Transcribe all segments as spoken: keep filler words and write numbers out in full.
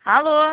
Alô?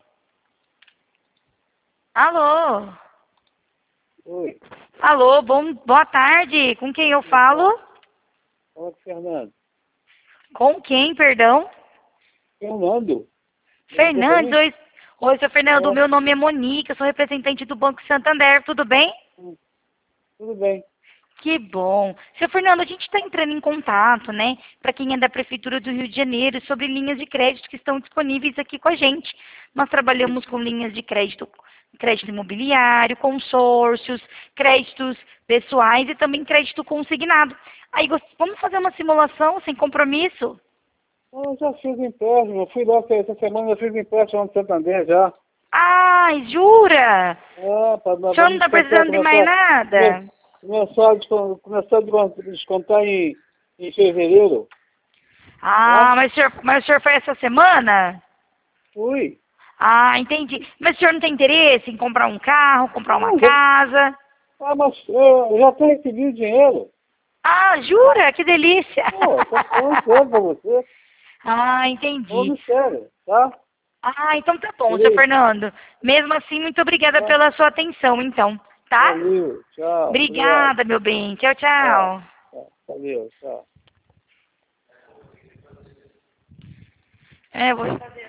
Alô? Oi, Alô, bom, boa tarde. Com quem eu falo? fala com o Fernando. Com quem, perdão? Fernando? Fernandes, oi, oi, seu Fernando, o É, meu nome é Monique, eu sou representante do Banco Santander, tudo bem? hum, tudo bem. Que bom. Seu Fernando, a gente está entrando em contato, né, para quem é da Prefeitura do Rio de Janeiro, sobre linhas de crédito que estão disponíveis aqui com a gente. Nós trabalhamos com linhas de crédito, crédito imobiliário, consórcios, créditos pessoais e também crédito consignado. Aí, gos- vamos fazer uma simulação sem compromisso? Eu já fiz empréstimo, eu fui lá essa semana, eu fiz empréstimo no Santander já. Ai, jura? É, para O senhor não está descontar, precisando de mais começar, nada? come- começar a descon- começar a descon- descontar em, em fevereiro, Ah, tá? mas o senhor, mas o senhor foi essa semana? Fui. Ah, entendi. Mas o senhor não tem interesse em comprar um carro, comprar uma Ah, já, casa? ah, mas eu já tenho recebido dinheiro. Ah, jura? Que delícia! Pô, estou falando sério para você. Ah, entendi. Falando sério, tá? Ah, então tá bom, seu Beleza? Fernando. Mesmo assim, muito obrigada Tá? pela sua atenção, então, tá? Valeu, tchau, obrigado. Obrigada, meu bem. Tchau, Tchau, tchau. tchau, valeu, tchau. É, vou fazer.